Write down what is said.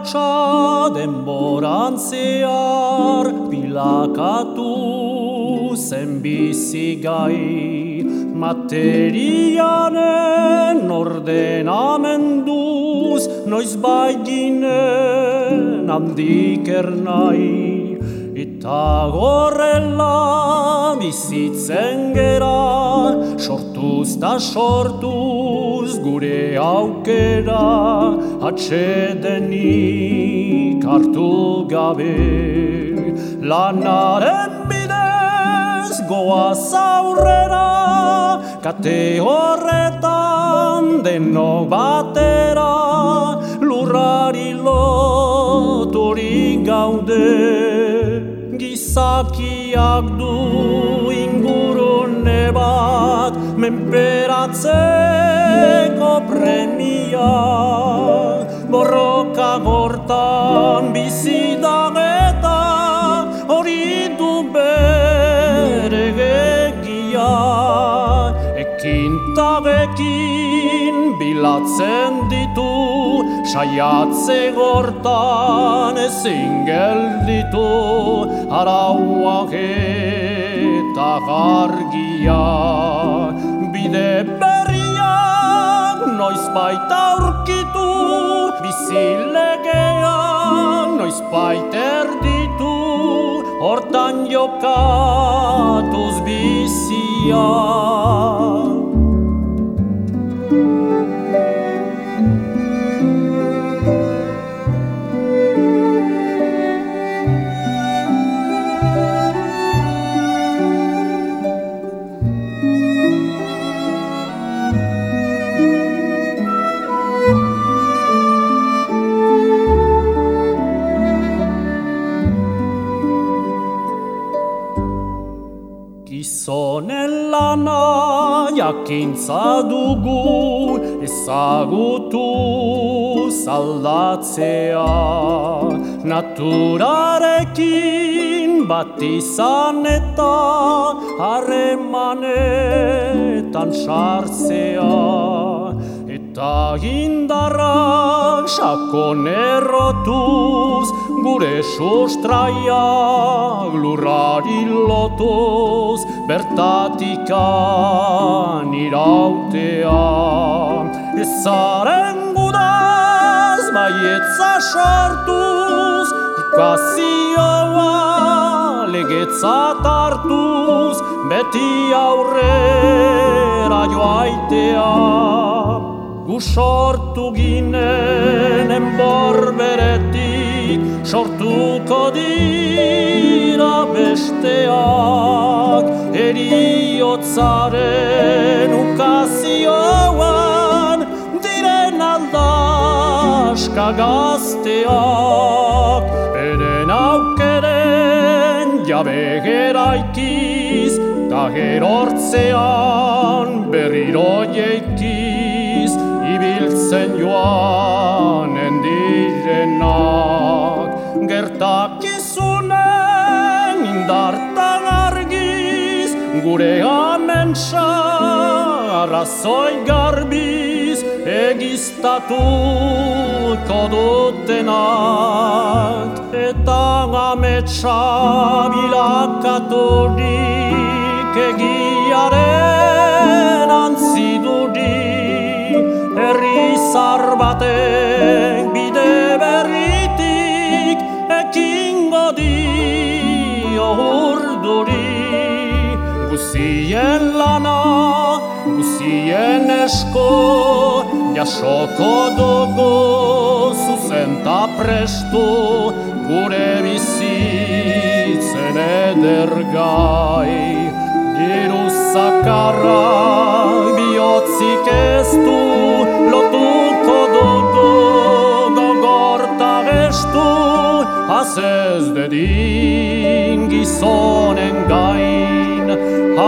ahotsa denboran zehar bilakatu zen bizigai, materianen ordenamenduz noizbait ginen handik ernai, eta gorrela bizitzen gera, sortuz ta sortuz gure aukera, atsedenik hartu gabe. Lanaren bidez goaz aurrera, kate horretan denok batera, lurrari loturik gaude. Gizakiak du ingurune bat, menperatzeko premia, borroka gortan bizi da eta hori du bere egia. Ekintagekin bilatzen ditu, saiatze gortan ezin gelditu, arauak eta gargia. Bide berriak noizbait aurkitu, bizilegeak noizbait erditu, hortan jokatuz bizia. Gizonen lana jakintza dugu, ezagutu zaldatzea, naturarekin bat izan eta harremanetan sartzea, eta indarrak sakon errotuz, gure sustraiak lurrari lotuz, bertatikan irautea. Ezaren gudaz baietza sartuz, ikazioa legetzat hartuz, beti aurrera joaitea. Gu sortu ginen enborberetik, sortuko dira besteak, heriotzaren ukazioan diren aldaska gazteak. Eren aukeren jabe geraikiz, ta gerortzean berriro jeikiz, ibiltzen joanen direnak. Gertakizunen indartan argiz, gure amentsa arrazoi garbiz, egiztatuko dutenak. Eta ametsa bilakaturik egiaren antzidurik, herri zar batek bide berritik ekingo dio urduri. Guzien lana, guzien esko, jasoko dugu zuzen ta prestu, gure bizitzen edergai. Diru zakarra bihotzik ez du, lotuko dugu gogorta gestu, az ez dedin gizonen gain,